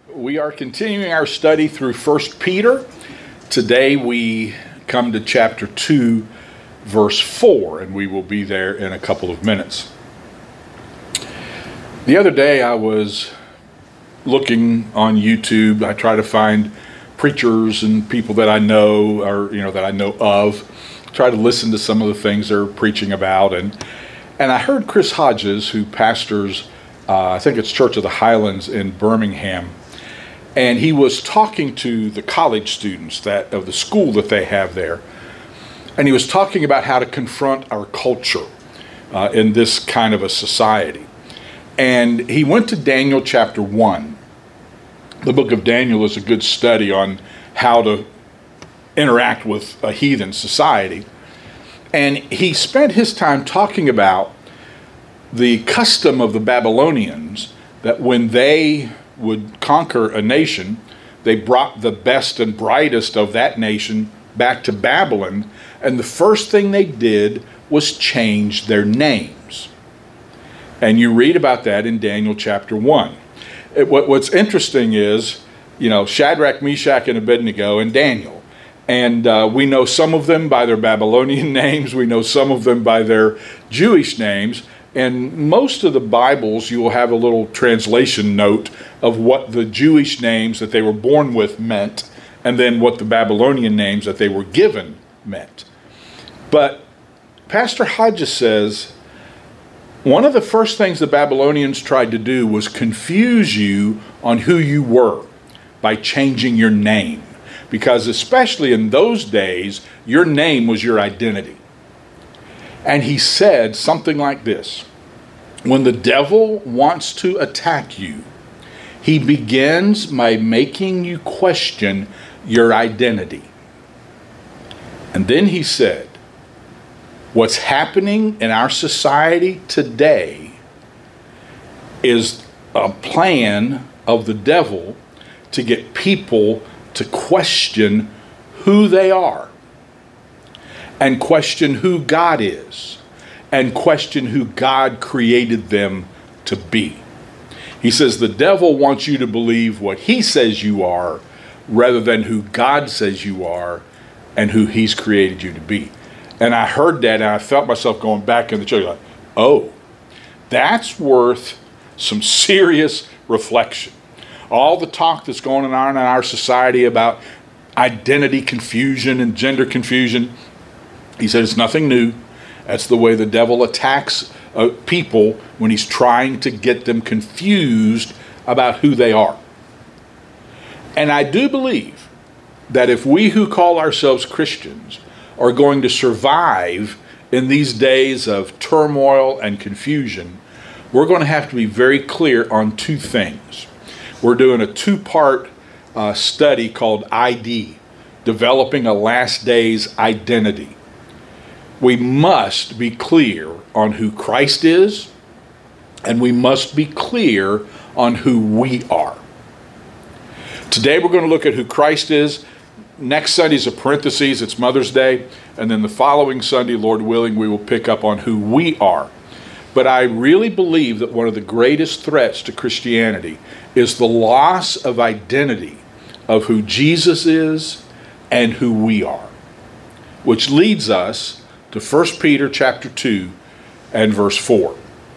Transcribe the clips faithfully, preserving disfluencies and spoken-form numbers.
We are continuing our study through First Peter. Today we come to chapter two, verse four, and we will be there in a couple of minutes. The other day I was looking on YouTube. I try to find preachers and people that I know or you know that I know of. Try to listen to some of the things they're preaching about, and and I heard Chris Hodges, who pastors uh, I think it's Church of the Highlands in Birmingham. And he was talking to the college students that of the school that they have there. And he was talking about how to confront our culture uh, in this kind of a society. And he went to Daniel chapter one. The book of Daniel is a good study on how to interact with a heathen society. And he spent his time talking about the custom of the Babylonians, that when they would conquer a nation, they brought the best and brightest of that nation back to Babylon, and the first thing they did was change their names. And you read about that in Daniel chapter one. It, what, what's interesting is, you know, Shadrach, Meshach, and Abednego, and Daniel. And uh, we know some of them by their Babylonian names. We know some of them by their Jewish names. And most of the Bibles, you will have a little translation note of what the Jewish names that they were born with meant, and then what the Babylonian names that they were given meant. But Pastor Hodges says, one of the first things the Babylonians tried to do was confuse you on who you were by changing your name. Because especially in those days, your name was your identity. And he said something like this: when the devil wants to attack you, he begins by making you question your identity. And then he said, what's happening in our society today is a plan of the devil to get people to question who they are, and question who God is, and question who God created them to be. He says the devil wants you to believe what he says you are rather than who God says you are and who he's created you to be. And I heard that and I felt myself going back in the church like, oh, that's worth some serious reflection. All the talk that's going on in our society about identity confusion and gender confusion, he said it's nothing new. That's the way the devil attacks uh, people when he's trying to get them confused about who they are. And I do believe that if we who call ourselves Christians are going to survive in these days of turmoil and confusion, we're going to have to be very clear on two things. We're doing a two-part uh, study called I D, Developing a Last Days Identity. We must be clear on who Christ is, and we must be clear on who we are. Today we're going to look at who Christ is. Next Sunday is a parenthesis, it's Mother's Day, and then the following Sunday, Lord willing, we will pick up on who we are. But I really believe that one of the greatest threats to Christianity is the loss of identity of who Jesus is and who we are, which leads us to First Peter chapter two and verse four.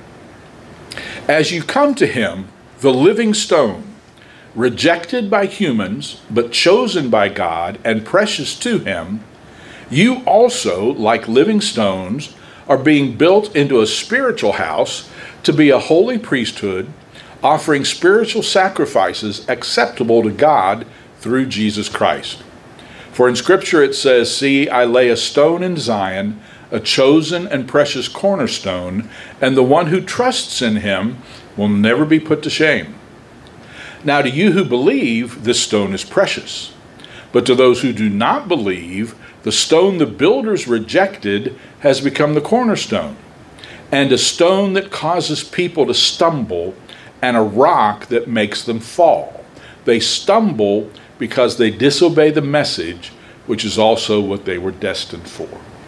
As you come to him, the living stone, rejected by humans, but chosen by God and precious to him, you also, like living stones, are being built into a spiritual house to be a holy priesthood, offering spiritual sacrifices acceptable to God through Jesus Christ. For in Scripture it says, see, I lay a stone in Zion, a chosen and precious cornerstone, and the one who trusts in him will never be put to shame. Now to you who believe, this stone is precious. But to those who do not believe, the stone the builders rejected has become the cornerstone, and a stone that causes people to stumble, and a rock that makes them fall. They stumble because they disobey the message, which is also what they were destined for.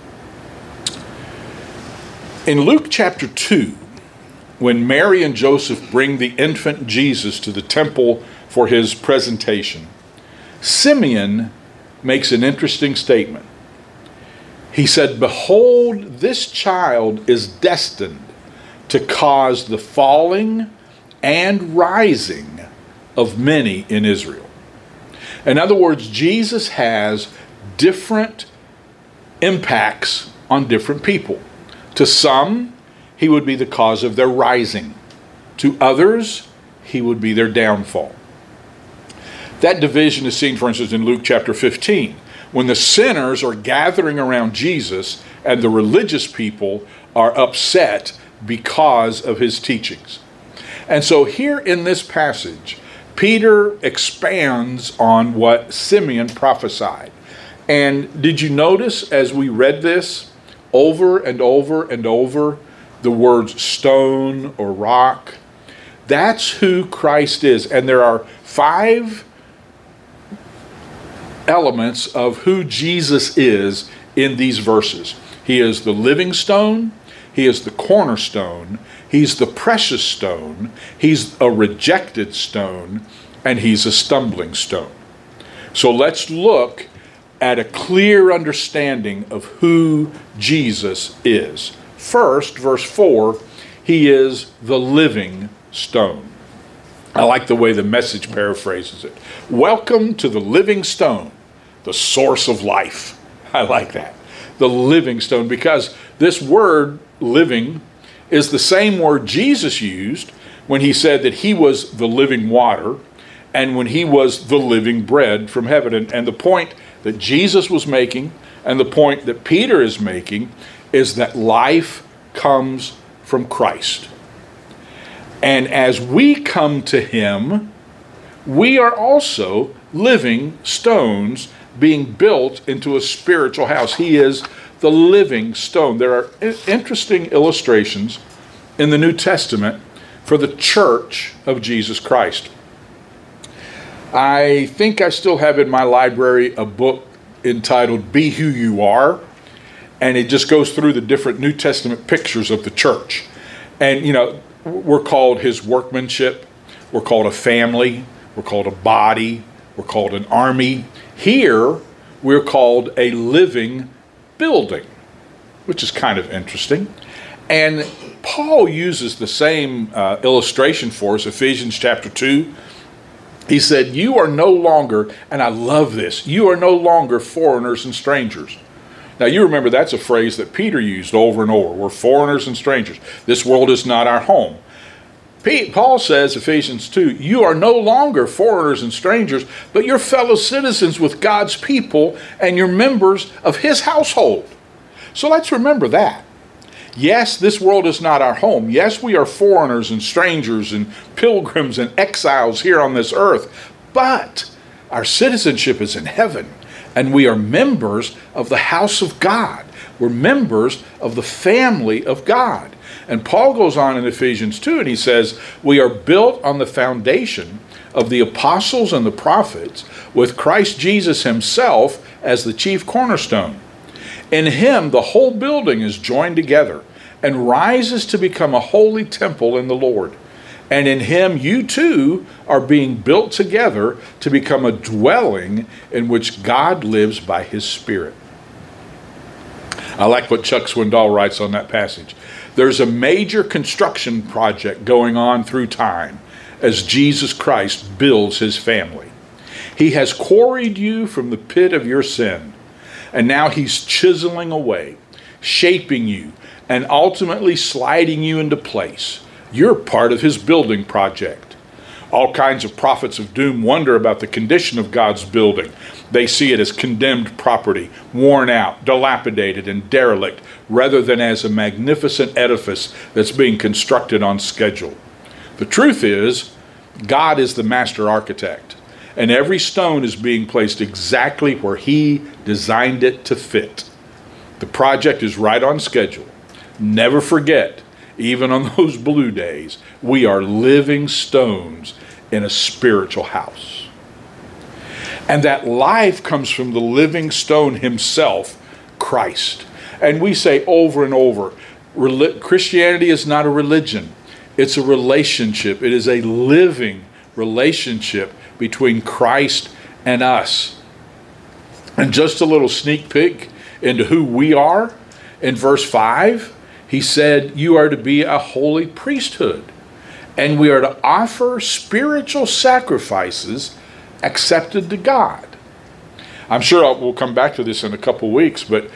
In Luke chapter two, when Mary and Joseph bring the infant Jesus to the temple for his presentation, Simeon makes an interesting statement. He said, "Behold, this child is destined to cause the falling and rising of many in Israel." In other words, Jesus has different impacts on different people. To some, he would be the cause of their rising. To others, he would be their downfall. That division is seen, for instance, in Luke chapter fifteen, when the sinners are gathering around Jesus and the religious people are upset because of his teachings. And so here in this passage, Peter expands on what Simeon prophesied. And did you notice as we read this over and over and over, the words stone or rock? That's who Christ is. And there are five elements of who Jesus is in these verses. He is the living stone. He is the cornerstone. He's the precious stone. He's a rejected stone. And he's a stumbling stone. So let's look at a clear understanding of who Jesus is. First, verse four, he is the living stone. I like the way the Message paraphrases it. Welcome to the living stone, the source of life. I like that. The living stone, because this word living is the same word Jesus used when he said that he was the living water and when he was the living bread from heaven. And, and the point that Jesus was making and the point that Peter is making is that life comes from Christ. And as we come to him, we are also living stones being built into a spiritual house. He is the living stone. There are interesting illustrations in the New Testament for the church of Jesus Christ. I think I still have in my library a book entitled Be Who You Are, and it just goes through the different New Testament pictures of the church. And, you know, we're called his workmanship, we're called a family, we're called a body, we're called an army. Here, we're called a living building, which is kind of interesting. And Paul uses the same uh, illustration for us, Ephesians chapter two. He said, you are no longer, and I love this, you are no longer foreigners and strangers. Now you remember that's a phrase that Peter used over and over. We're foreigners and strangers. This world is not our home. Paul says, Ephesians two, you are no longer foreigners and strangers, but you're fellow citizens with God's people and you're members of his household. So let's remember that. Yes, this world is not our home. Yes, we are foreigners and strangers and pilgrims and exiles here on this earth, but our citizenship is in heaven and we are members of the house of God. We're members of the family of God. And Paul goes on in Ephesians two and he says, we are built on the foundation of the apostles and the prophets with Christ Jesus himself as the chief cornerstone. In him, the whole building is joined together and rises to become a holy temple in the Lord. And in him, you too are being built together to become a dwelling in which God lives by his Spirit. I like what Chuck Swindoll writes on that passage. There's a major construction project going on through time as Jesus Christ builds his family. He has quarried you from the pit of your sin, and now he's chiseling away, shaping you, and ultimately sliding you into place. You're part of his building project. All kinds of prophets of doom wonder about the condition of God's building. They see it as condemned property, worn out, dilapidated, and derelict, rather than as a magnificent edifice that's being constructed on schedule. The truth is, God is the master architect, and every stone is being placed exactly where he designed it to fit. The project is right on schedule. Never forget, even on those blue days, we are living stones in a spiritual house. And that life comes from the living stone himself, Christ. And we say over and over, Christianity is not a religion. It's a relationship. It is a living relationship between Christ and us. And just a little sneak peek into who we are. In verse five, he said, you are to be a holy priesthood, and we are to offer spiritual sacrifices accepted to God. I'm sure we'll come back to this in a couple weeks, but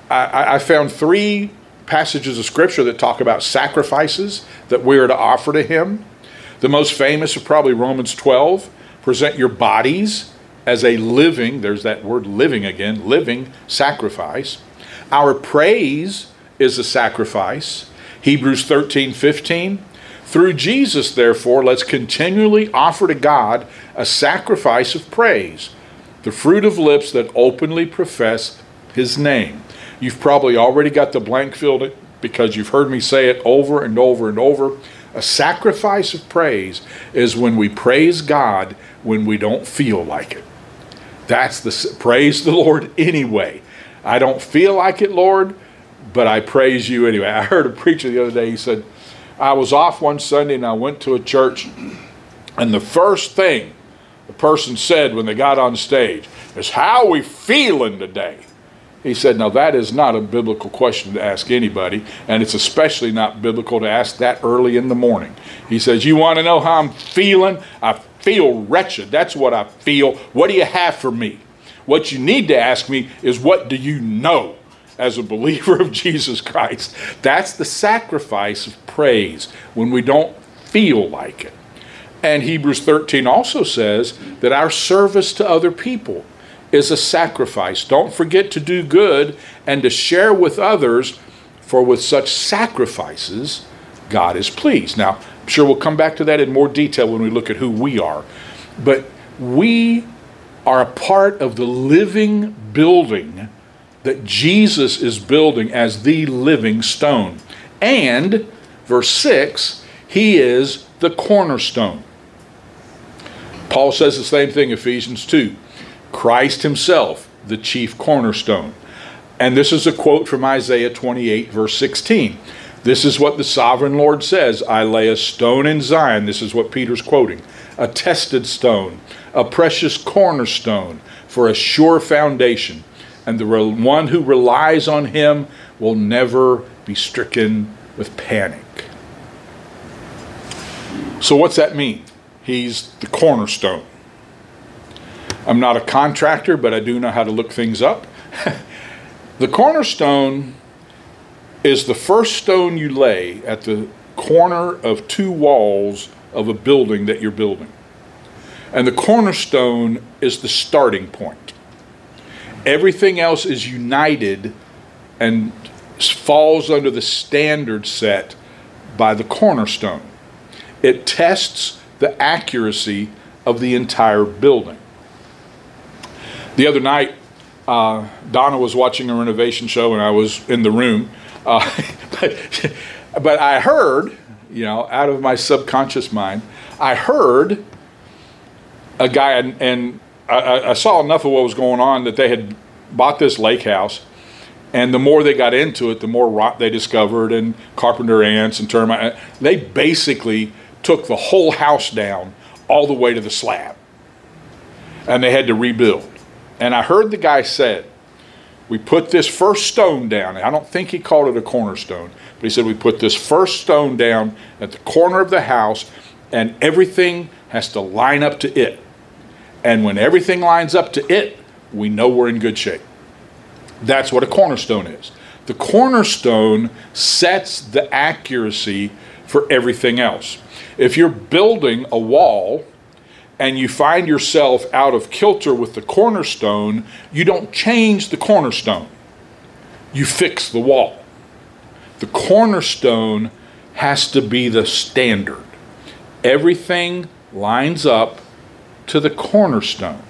I, I found three passages of Scripture that talk about sacrifices that we are to offer to Him. The most famous is probably Romans twelve. Present your bodies as a living, there's that word living again, living sacrifice. Our praise is a sacrifice. Hebrews thirteen fifteen. Through Jesus, therefore, let's continually offer to God a sacrifice of praise, the fruit of lips that openly profess His name. You've probably already got the blank filled because you've heard me say it over and over and over. A sacrifice of praise is when we praise God when we don't feel like it. That's the praise the Lord anyway. I don't feel like it, Lord, but I praise you anyway. I heard a preacher the other day, he said, I was off one Sunday and I went to a church, and the first thing the person said when they got on stage is, how are we feeling today? He said, now that is not a biblical question to ask anybody, and it's especially not biblical to ask that early in the morning. He says, you want to know how I'm feeling? I feel wretched. That's what I feel. What do you have for me? What you need to ask me is, what do you know as a believer of Jesus Christ? That's the sacrifice of praise when we don't feel like it. And Hebrews thirteen also says that our service to other people is a sacrifice. Don't forget to do good and to share with others, for with such sacrifices God is pleased. Now, I'm sure we'll come back to that in more detail when we look at who we are. But we are a part of the living building that Jesus is building as the living stone. And, verse six, He is the cornerstone. Paul says the same thing in Ephesians two. Christ Himself, the chief cornerstone. And this is a quote from Isaiah twenty-eight, verse sixteen. This is what the sovereign Lord says, I lay a stone in Zion. This is what Peter's quoting. A tested stone, a precious cornerstone for a sure foundation. And the one who relies on Him will never be stricken with panic. So what's that mean? He's the cornerstone. I'm not a contractor, but I do know how to look things up. The cornerstone is the first stone you lay at the corner of two walls of a building that you're building. And the cornerstone is the starting point. Everything else is united and falls under the standard set by the cornerstone. It tests the accuracy of the entire building. The other night, uh, Donna was watching a renovation show and I was in the room. Uh, but, but I heard, you know, out of my subconscious mind, I heard a guy, and, and I, I saw enough of what was going on that they had bought this lake house. And the more they got into it, the more rot they discovered and carpenter ants and termite. They basically took the whole house down all the way to the slab. And they had to rebuild. And I heard the guy said, we put this first stone down. I don't think he called it a cornerstone, but he said we put this first stone down at the corner of the house, and everything has to line up to it. And when everything lines up to it, we know we're in good shape. That's what a cornerstone is. The cornerstone sets the accuracy for everything else. If you're building a wall and you find yourself out of kilter with the cornerstone, you don't change the cornerstone. You fix the wall. The cornerstone has to be the standard. Everything lines up to the cornerstone.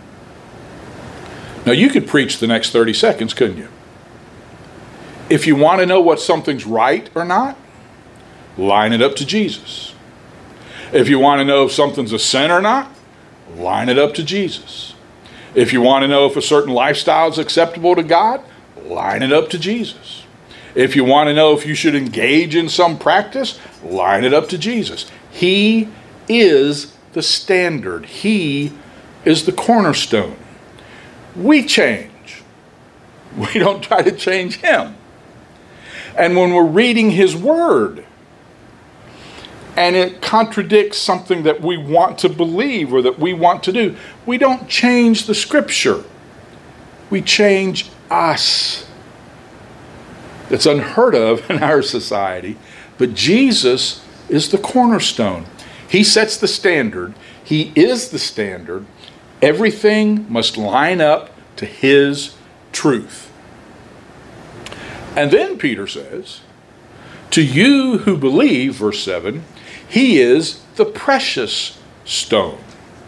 Now, you could preach the next thirty seconds, couldn't you? If you want to know what something's right or not, line it up to Jesus. If you want to know if something's a sin or not, line it up to Jesus. If you want to know if a certain lifestyle is acceptable to God, line it up to Jesus. If you want to know if you should engage in some practice, line it up to Jesus. He is the standard. He is the cornerstone. We change. We don't try to change him. And when we're reading his word, and it contradicts something that we want to believe or that we want to do, we don't change the scripture. We change us. It's unheard of in our society, but Jesus is the cornerstone. He sets the standard. He is the standard. Everything must line up to his truth. And then Peter says, to you who believe, verse seven, he is the precious stone.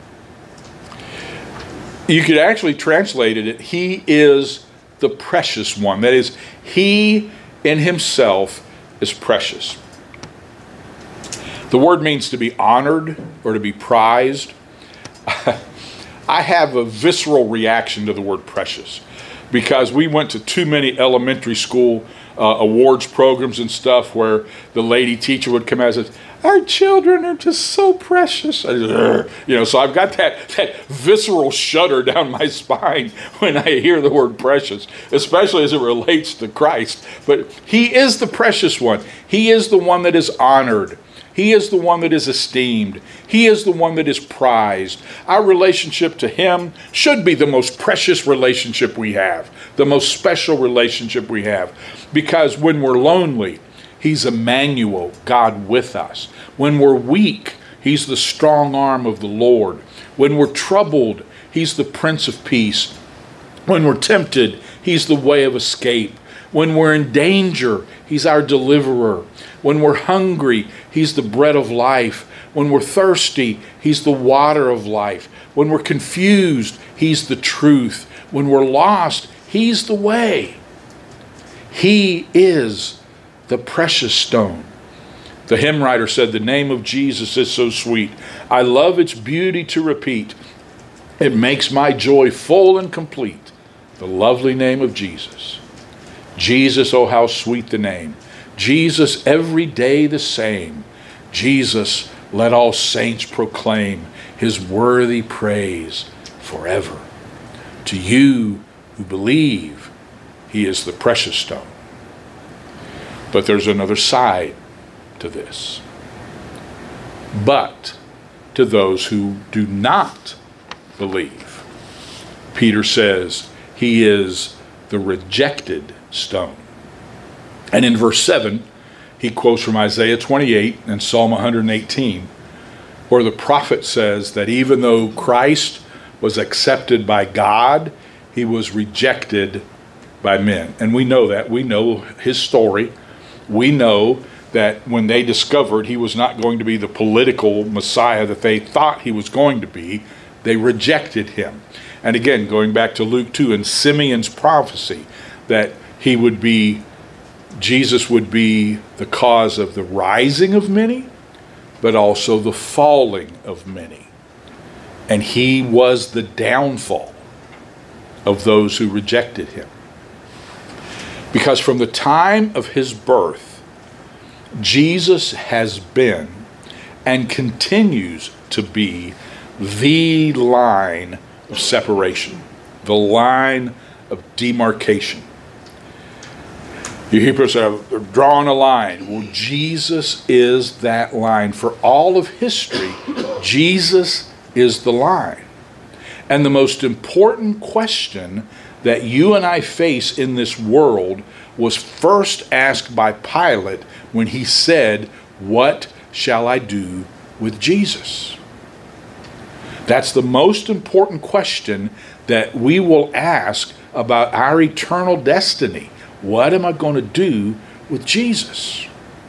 You could actually translate it, he is the precious one. That is, he in himself is precious. The word means to be honored or to be prized. I have a visceral reaction to the word precious because we went to too many elementary school uh, awards programs and stuff where the lady teacher would come out and say, our children are just so precious. You know, so I've got that, that visceral shudder down my spine when I hear the word precious, especially as it relates to Christ. But he is the precious one. He is the one that is honored. He is the one that is esteemed. He is the one that is prized. Our relationship to him should be the most precious relationship we have, the most special relationship we have. Because when we're lonely, he's Emmanuel, God with us. When we're weak, he's the strong arm of the Lord. When we're troubled, he's the Prince of Peace. When we're tempted, he's the way of escape. When we're in danger, he's our deliverer. When we're hungry, he's the bread of life. When we're thirsty, he's the water of life. When we're confused, he's the truth. When we're lost, he's the way. He is the precious stone. The hymn writer said, the name of Jesus is so sweet. I love its beauty to repeat. It makes my joy full and complete. The lovely name of Jesus. Jesus, oh how sweet the name. Jesus, every day the same. Jesus, let all saints proclaim his worthy praise forever. To you who believe, he is the precious stone. But there's another side to this. But to those who do not believe, Peter says he is the rejected stone. And in verse seven, he quotes from Isaiah twenty-eight and Psalm one hundred eighteen, where the prophet says that even though Christ was accepted by God, he was rejected by men. And we know that. We know his story. We know that when they discovered he was not going to be the political Messiah that they thought he was going to be, they rejected him. And again, going back to Luke two and Simeon's prophecy, that he would be, Jesus would be the cause of the rising of many, but also the falling of many. And he was the downfall of those who rejected him. Because from the time of his birth, Jesus has been and continues to be the line of separation, the line of demarcation. You hear people say, they're drawing a line. Well, Jesus is that line. For all of history, Jesus is the line. And the most important question that you and I face in this world was first asked by Pilate when he said, what shall I do with Jesus? That's the most important question that we will ask about our eternal destiny. What am I going to do with Jesus?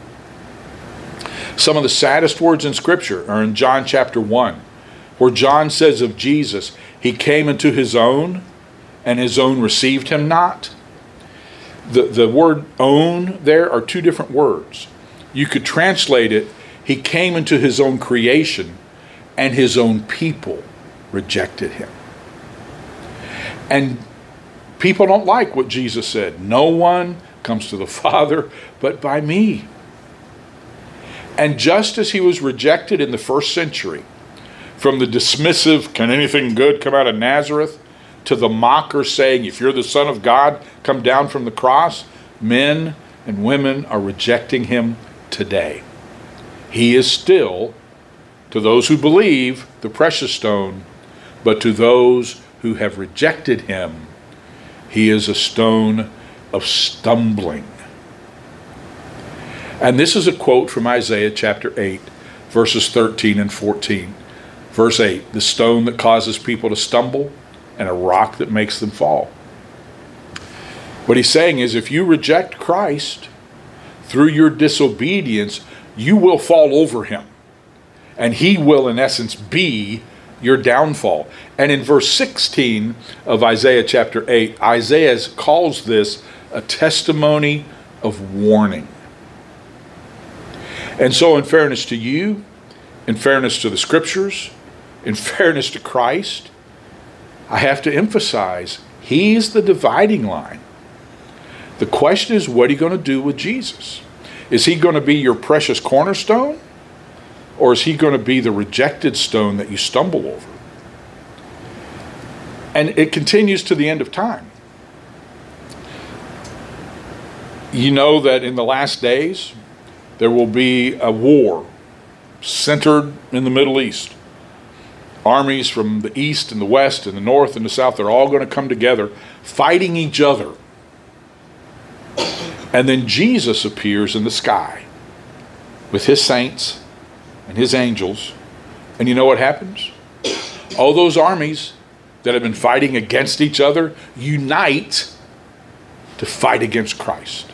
Some of the saddest words in Scripture are in John chapter one, where John says of Jesus, he came into his own, and his own received him not. The, the word own there are two different words. You could translate it, he came into his own creation, and his own people rejected him. And people don't like what Jesus said. No one comes to the Father but by me. And just as he was rejected in the first century, From the dismissive, can anything good come out of Nazareth, to the mocker saying, if you're the Son of God, come down from the cross, men and women are rejecting him today. He is still, to those who believe, the precious stone, but to those who have rejected him, he is a stone of stumbling. And this is a quote from Isaiah chapter eight, verses thirteen and fourteen. Verse eight, the stone that causes people to stumble and a rock that makes them fall. What he's saying is, if you reject Christ through your disobedience, you will fall over him. And he will, in essence, be your downfall. And in verse sixteen of Isaiah chapter eight, Isaiah calls this a testimony of warning. And so, in fairness to you, in fairness to the scriptures, in fairness to Christ, I have to emphasize, he's the dividing line. The question is, what are you going to do with Jesus? Is he going to be your precious cornerstone? Or is he going to be the rejected stone that you stumble over? And it continues to the end of time. You know that in the last days, there will be a war centered in the Middle East. Armies from the east and the west and the north and the south, they're all going to come together fighting each other. And then Jesus appears in the sky with his saints and his angels. And you know what happens? All those armies that have been fighting against each other unite to fight against Christ.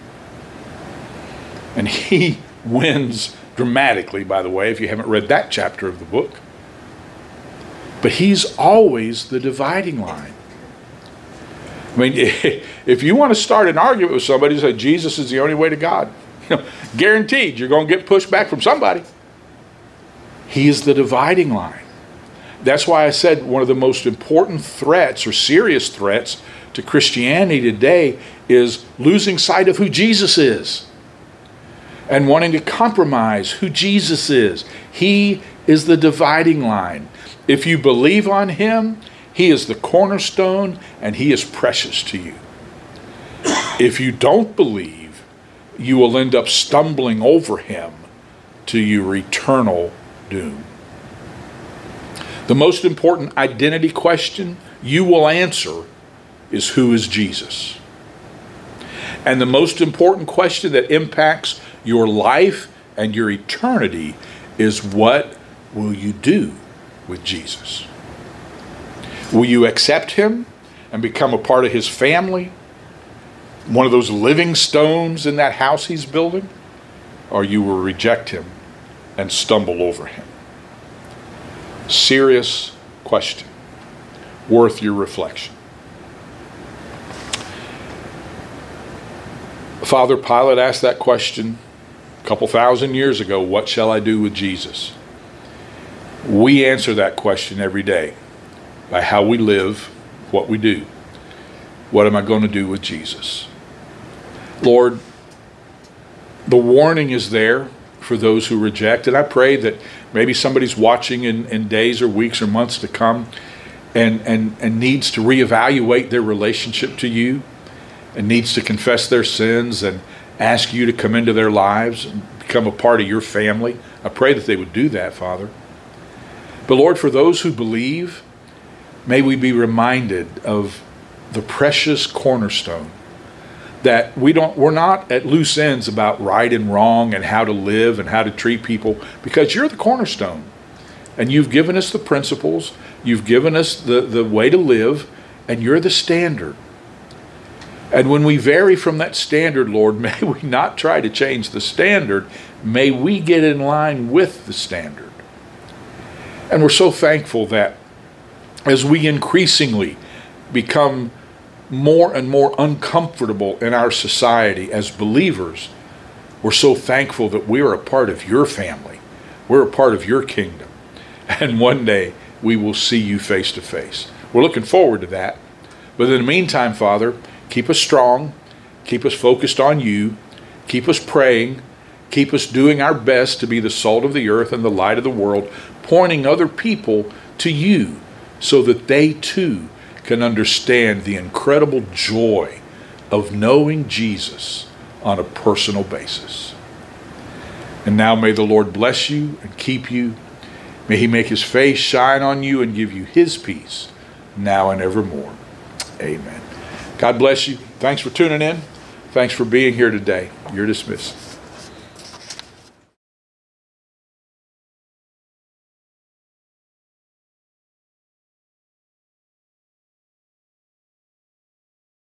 And he wins dramatically, by the way, if you haven't read that chapter of the book. But he's always the dividing line. I mean, if you want to start an argument with somebody and say Jesus is the only way to God, you know, guaranteed you're going to get pushed back from somebody. He is the dividing line. That's why I said one of the most important threats or serious threats to Christianity today is losing sight of who Jesus is and wanting to compromise who Jesus is. He is the dividing line. If you believe on him, he is the cornerstone and he is precious to you. If you don't believe, you will end up stumbling over him to your eternal doom. The most important identity question you will answer is, who is Jesus? And the most important question that impacts your life and your eternity is, what will you do with Jesus? Will you accept him and become a part of his family? One of those living stones in that house he's building? Or you will reject him and stumble over him? Serious question, worth your reflection. Father Pilate asked that question a couple thousand years ago, what shall I do with Jesus? We answer that question every day by how we live, what we do. What am I going to do with Jesus? Lord, the warning is there for those who reject. And I pray that maybe somebody's watching in, in days or weeks or months to come and, and, and needs to reevaluate their relationship to you and needs to confess their sins and ask you to come into their lives and become a part of your family. I pray that they would do that, Father. But Lord, for those who believe, may we be reminded of the precious cornerstone, that we don't, we're not at loose ends about right and wrong and how to live and how to treat people, because you're the cornerstone. And you've given us the principles, you've given us the, the way to live, and you're the standard. And when we vary from that standard, Lord, may we not try to change the standard. May we get in line with the standard. And we're so thankful that as we increasingly become more and more uncomfortable in our society as believers, we're so thankful that we're a part of your family. We're a part of your kingdom. And one day we will see you face to face. We're looking forward to that. But in the meantime, Father, keep us strong, keep us focused on you, keep us praying, keep us doing our best to be the salt of the earth and the light of the world, pointing other people to you so that they too can understand the incredible joy of knowing Jesus on a personal basis. And now may the Lord bless you and keep you. May he make his face shine on you and give you his peace now and evermore. Amen. God bless you. Thanks for tuning in. Thanks for being here today. You're dismissed.